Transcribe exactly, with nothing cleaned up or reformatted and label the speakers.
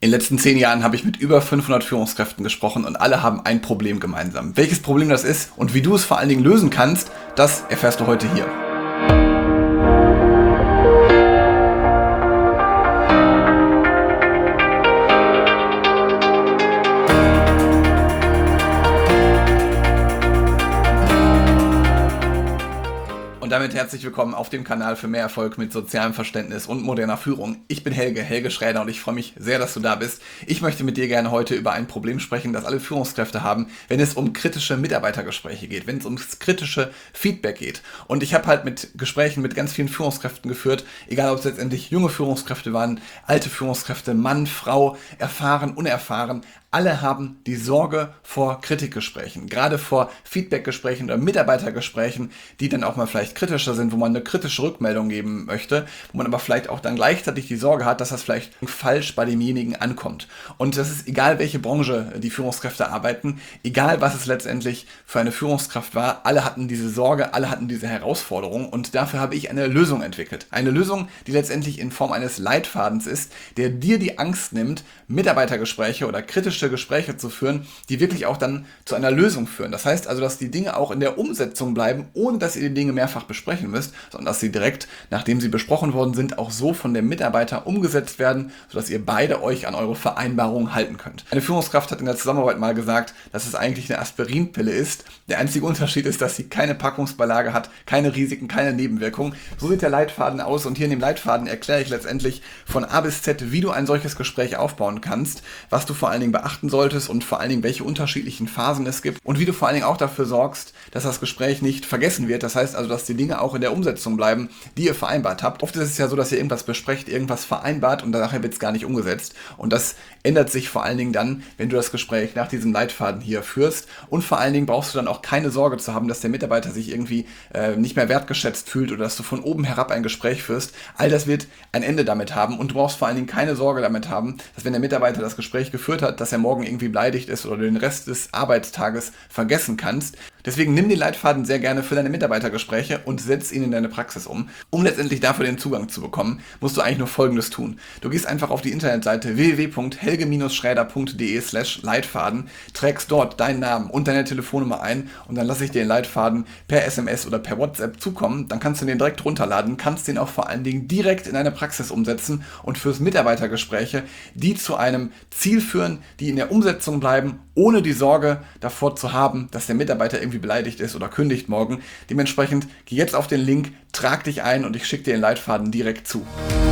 Speaker 1: In den letzten zehn Jahren habe ich mit über fünfhundert Führungskräften gesprochen und alle haben ein Problem gemeinsam. Welches Problem das ist und wie du es vor allen Dingen lösen kannst, das erfährst du heute hier. Und damit herzlich willkommen auf dem Kanal für mehr Erfolg mit sozialem Verständnis und moderner Führung. Ich bin Helge, Helge Schräder und ich freue mich sehr, dass du da bist. Ich möchte mit dir gerne heute über ein Problem sprechen, das alle Führungskräfte haben, wenn es um kritische Mitarbeitergespräche geht, wenn es ums kritische Feedback geht. Und ich habe halt mit Gesprächen mit ganz vielen Führungskräften geführt, egal ob es letztendlich junge Führungskräfte waren, alte Führungskräfte, Mann, Frau, erfahren, unerfahren. Alle haben die Sorge vor Kritikgesprächen, gerade vor Feedbackgesprächen oder Mitarbeitergesprächen, die dann auch mal vielleicht kritischer sind, wo man eine kritische Rückmeldung geben möchte, wo man aber vielleicht auch dann gleichzeitig die Sorge hat, dass das vielleicht falsch bei demjenigen ankommt. Und das ist egal, welche Branche die Führungskräfte arbeiten, egal was es letztendlich für eine Führungskraft war, alle hatten diese Sorge, alle hatten diese Herausforderung und dafür habe ich eine Lösung entwickelt. Eine Lösung, die letztendlich in Form eines Leitfadens ist, der dir die Angst nimmt, Mitarbeitergespräche oder kritische Gespräche zu führen, die wirklich auch dann zu einer Lösung führen. Das heißt also, dass die Dinge auch in der Umsetzung bleiben, ohne dass ihr die Dinge mehrfach besprechen müsst, sondern dass sie direkt, nachdem sie besprochen worden sind, auch so von dem Mitarbeiter umgesetzt werden, sodass ihr beide euch an eure Vereinbarungen halten könnt. Eine Führungskraft hat in der Zusammenarbeit mal gesagt, dass es eigentlich eine Aspirinpille ist. Der einzige Unterschied ist, dass sie keine Packungsbeilage hat, keine Risiken, keine Nebenwirkungen. So sieht der Leitfaden aus und hier in dem Leitfaden erkläre ich letztendlich von A bis Z, wie du ein solches Gespräch aufbauen kannst, was du vor allen Dingen beachten solltest und vor allen Dingen, welche unterschiedlichen Phasen es gibt und wie du vor allen Dingen auch dafür sorgst, dass das Gespräch nicht vergessen wird. Das heißt also, dass die Dinge auch in der Umsetzung bleiben, die ihr vereinbart habt. Oft ist es ja so, dass ihr irgendwas besprecht, irgendwas vereinbart und nachher wird es gar nicht umgesetzt. Und das ändert sich vor allen Dingen dann, wenn du das Gespräch nach diesem Leitfaden hier führst. Und vor allen Dingen brauchst du dann auch keine Sorge zu haben, dass der Mitarbeiter sich irgendwie äh, nicht mehr wertgeschätzt fühlt oder dass du von oben herab ein Gespräch führst. All das wird ein Ende damit haben und du brauchst vor allen Dingen keine Sorge damit haben, dass wenn der Mitarbeiter das Gespräch geführt hat, dass er morgen irgendwie beleidigt ist oder den Rest des Arbeitstages vergessen kannst. Deswegen nimm den Leitfaden sehr gerne für deine Mitarbeitergespräche und setz ihn in deine Praxis um. Um letztendlich dafür den Zugang zu bekommen, musst du eigentlich nur Folgendes tun. Du gehst einfach auf die Internetseite w w w punkt helge schräder punkt de slash Leitfaden, trägst dort deinen Namen und deine Telefonnummer ein und dann lasse ich dir den Leitfaden per S M S oder per WhatsApp zukommen. Dann kannst du den direkt runterladen, kannst den auch vor allen Dingen direkt in deine Praxis umsetzen und fürs Mitarbeitergespräche, die zu einem Ziel führen, die in der Umsetzung bleiben, ohne die Sorge davor zu haben, dass der Mitarbeiter irgendwie beleidigt ist oder kündigt morgen. Dementsprechend geh jetzt auf den Link, trag dich ein und ich schicke dir den Leitfaden direkt zu.